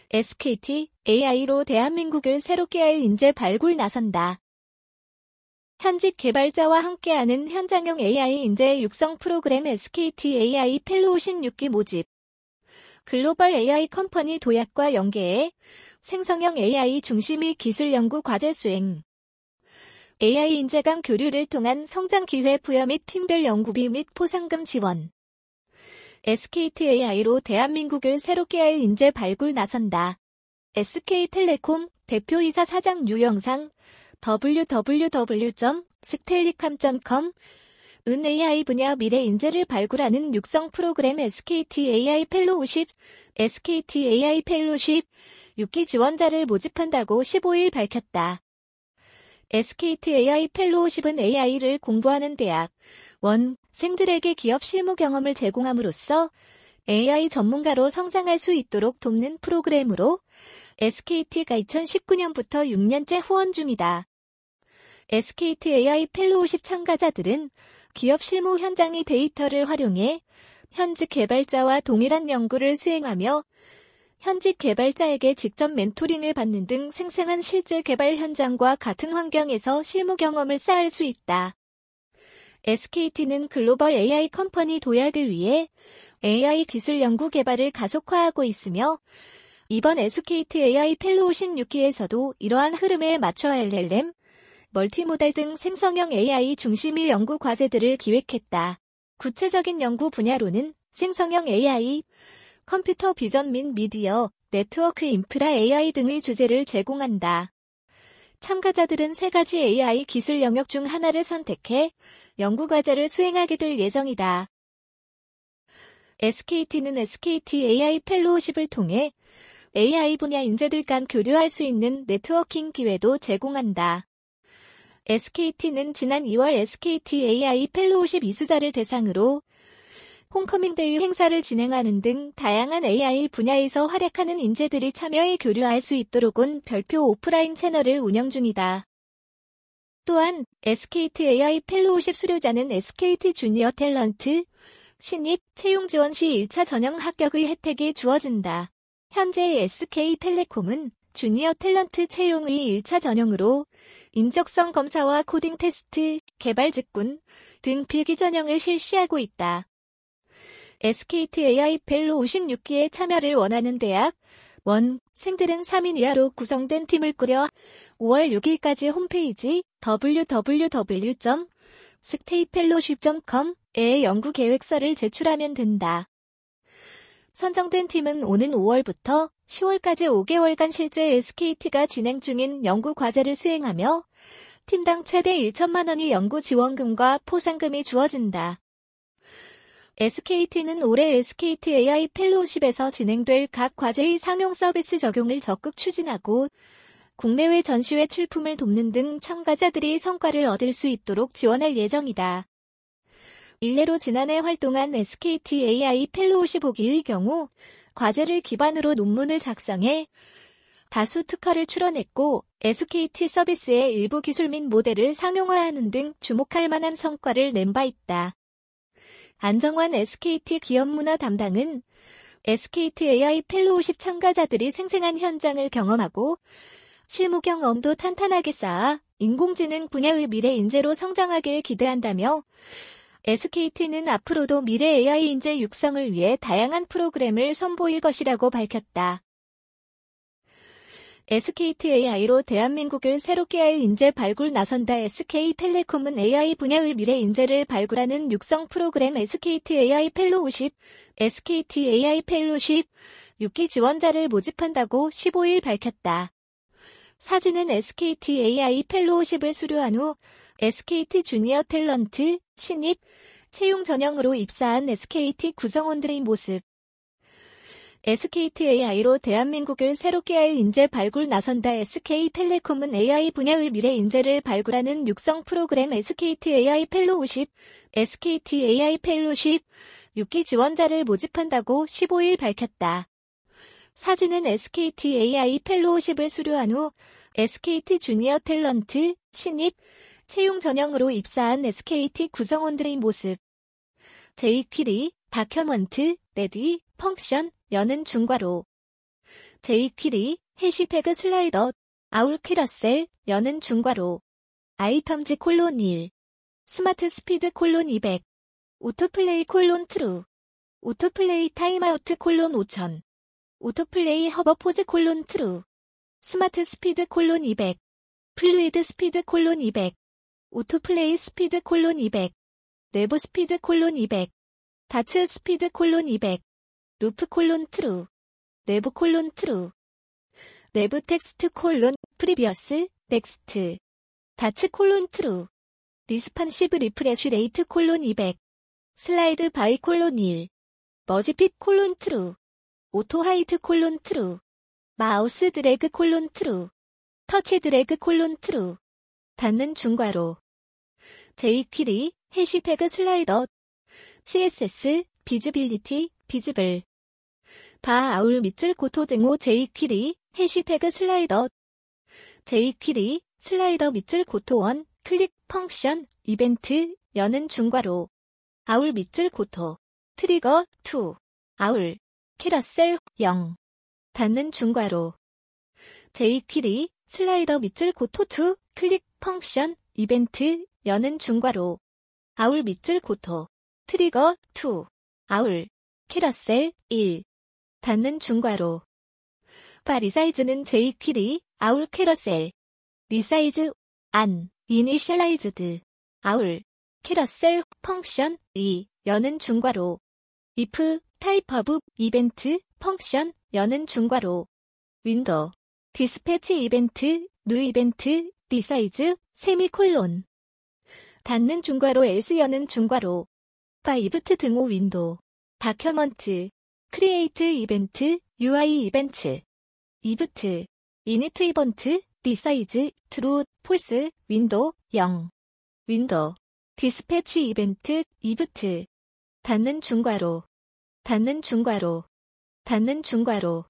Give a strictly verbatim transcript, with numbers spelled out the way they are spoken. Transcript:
에스케이티 에이아이로 대한민국을 새롭게 할 인재 발굴 나선다. 현직 개발자와 함께하는 현장형 에이아이 인재 육성 프로그램 에스케이티 에이아이 펠로우 십육 기 모집. 글로벌 에이아이 컴퍼니 도약과 연계해 생성형 에이아이 중심의 기술 연구 과제 수행. 에이아이 인재 간 교류를 통한 성장 기회 부여 및 팀별 연구비 및 포상금 지원. 에스케이티 에이아이로 대한민국을 새롭게 할 인재 발굴 나선다. 에스케이텔레콤 대표이사 사장 유영상 더블유 더블유 더블유 점 스텔리캄 점 컴 은 에이아이 분야 미래 인재를 발굴하는 육성 프로그램 에스케이티 에이아이 펠로우십, 에스케이티 에이아이 펠로우십 육 기 지원자를 모집한다고 십오 일 밝혔다. 에스케이티 에이아이 펠로우십은 에이아이를 공부하는 대학, 원생들에게 기업 실무 경험을 제공함으로써 에이아이 전문가로 성장할 수 있도록 돕는 프로그램으로 에스케이티가 이천십구 년부터 육 년째 후원 중이다. 에스케이티 에이아이 펠로우십 참가자들은 기업 실무 현장의 데이터를 활용해 현직 개발자와 동일한 연구를 수행하며 현직 개발자에게 직접 멘토링을 받는 등 생생한 실제 개발 현장과 같은 환경에서 실무 경험을 쌓을 수 있다. 에스케이티는 글로벌 에이아이 컴퍼니 도약을 위해 에이아이 기술 연구 개발을 가속화하고 있으며 이번 에스케이티 에이아이 펠로우 십육 기에서도 이러한 흐름에 맞춰 엘엘엠, 멀티모달 등 생성형 에이아이 중심의 연구 과제들을 기획했다. 구체적인 연구 분야로는 생성형 에이아이, 컴퓨터 비전 및 미디어, 네트워크 인프라 에이아이 등의 주제를 제공한다. 참가자들은 세 가지 에이아이 기술 영역 중 하나를 선택해 연구 과제를 수행하게 될 예정이다. 에스케이티는 에스케이티 에이아이 펠로우십을 통해 에이아이 분야 인재들 간 교류할 수 있는 네트워킹 기회도 제공한다. 에스케이티는 지난 이월 에스케이티 에이아이 펠로우십 이수자를 대상으로 홈커밍데이 행사를 진행하는 등 다양한 에이아이 분야에서 활약하는 인재들이 참여해 교류할 수 있도록은 별표 오프라인 채널을 운영 중이다. 또한 에스케이티 에이아이 펠로우십 수료자는 에스케이티 주니어 탤런트, 신입, 채용 지원 시 일 차 전형 합격의 혜택이 주어진다. 현재 에스케이텔레콤은 주니어 탤런트 채용의 일 차 전형으로 인적성 검사와 코딩 테스트, 개발 직군 등 필기 전형을 실시하고 있다. 에스케이티 에이아이 펠로우 십육 기에 참여를 원하는 대학, 원생들은 삼 인 이하로 구성된 팀을 꾸려 오월 육 일까지 홈페이지 더블유 더블유 더블유 점 스테이펠로십 점 컴에 연구 계획서를 제출하면 된다. 선정된 팀은 오는 오월부터 시월까지 오 개월간 실제 에스케이티가 진행 중인 연구 과제를 수행하며 팀당 최대 천만 원의 연구 지원금과 포상금이 주어진다. 에스케이티는 올해 에스케이티 에이아이 펠로우십에서 진행될 각 과제의 상용 서비스 적용을 적극 추진하고 국내외 전시회 출품을 돕는 등 참가자들이 성과를 얻을 수 있도록 지원할 예정이다. 일례로 지난해 활동한 에스케이티 에이아이 펠로우 십오 기의 경우 과제를 기반으로 논문을 작성해 다수 특허를 출원했고 에스케이티 서비스의 일부 기술 및 모델을 상용화하는 등 주목할 만한 성과를 낸 바 있다. 안정환 에스케이티 기업문화 담당은 에스케이티 에이아이 펠로우십 참가자들이 생생한 현장을 경험하고 실무 경험도 탄탄하게 쌓아 인공지능 분야의 미래 인재로 성장하길 기대한다며 에스케이티는 앞으로도 미래 에이아이 인재 육성을 위해 다양한 프로그램을 선보일 것이라고 밝혔다. 에스케이티 에이아이로 대한민국을 새롭게 할 인재 발굴 나선다. 에스케이텔레콤은 에이아이 분야의 미래 인재를 발굴하는 육성 프로그램 에스케이티 에이아이 펠로우십, 에스케이티 에이아이 펠로우십 육 기 지원자를 모집한다고 십오 일 밝혔다. 사진은 에스케이티 에이아이 펠로우십을 수료한 후 에스케이티 주니어 탤런트, 신입, 채용 전형으로 입사한 에스케이티 구성원들의 모습. 에스케이티 에이아이로 대한민국을 새롭게 할 인재 발굴 나선다. 에스케이텔레콤은 에이아이 분야의 미래 인재를 발굴하는 육성 프로그램 에스케이티 에이아이 펠로우십, 에스케이티 에이아이 펠로우십 육 기 지원자를 모집한다고 십오 일 밝혔다. 사진은 에스케이티 에이아이 펠로우십을 수료한 후 에스케이티 주니어 탤런트, 신입, 채용 전형으로 입사한 에스케이티 구성원들의 모습. 제이퀴리, 다큐먼트, 레디, 펑션, 여는 중괄호. 제이퀴리, 해시태그 슬라이더, 아울 캐러셀, 여는 중괄호, 아이템즈 콜론 일, 스마트 스피드 콜론 이백, 오토플레이 콜론 트루, 오토플레이 타임아우트 콜론 오천, 오토플레이 허버포즈 콜론 트루, 스마트 스피드 콜론 이백, 플루이드 스피드 콜론 이백, 오토플레이 스피드 콜론 이백, 내부 스피드 콜론 이백, 다츠 스피드 콜론 이백, 루프 콜론 트루, 내부 콜론 트루, 내부 텍스트 콜론 프리비어스, 넥스트, 다츠 콜론 트루, 리스판시브 리프레쉬 레이트 콜론 이백, 슬라이드 바이 콜론 일, 머지핏 콜론 트루, 오토 하이트 콜론 트루, 마우스 드래그 콜론 트루, 터치 드래그 콜론 트루, 닫는 중괄호, 제이퀴리, 해시태그 슬라이더, 씨에스에스, 비즈빌리티, 비즈블, 바 아울 밑줄 고토 등호 제이퀴리, 해시태그 슬라이더, 제이퀴리, 슬라이더 밑줄 고토 원, 클릭 펑션, 이벤트, 여는 중괄호, 아울 밑줄 고토, 트리거, 이, 아울, 캐러셀, 영, 닫는 중괄호, 제이퀴리, 슬라이더 밑줄 고토 이, 클릭 펑션, 이벤트, 여는 중괄호, 아울 밑줄 고토, 트리거, 이, 아울, 캐러셀, 일, 닫는 중괄호, 바 리사이즈는 제이퀴리, 아울 캐러셀, 리사이즈, 안, 이니셜라이즈드, 아울, 캐러셀, 펑션, 이, 여는 중괄호, if, 타입 오브, 이벤트, 펑션, 여는 중괄호, 윈도우, 디스패치 이벤트, 뉴 이벤트, 리사이즈, 세미콜론, 닫는 중괄호 else 여는 중괄호, 바 이브트 등호 윈도우, 다큐먼트, 크리에이트 이벤트, 유아이 이벤트, 이브트, 이니트 이번트, 리사이즈, 트루, 폴스, 윈도우, 영, 윈도우, 디스패치 이벤트, 이브트, 닫는 중괄호, 닫는 중괄호, 닫는 중괄호,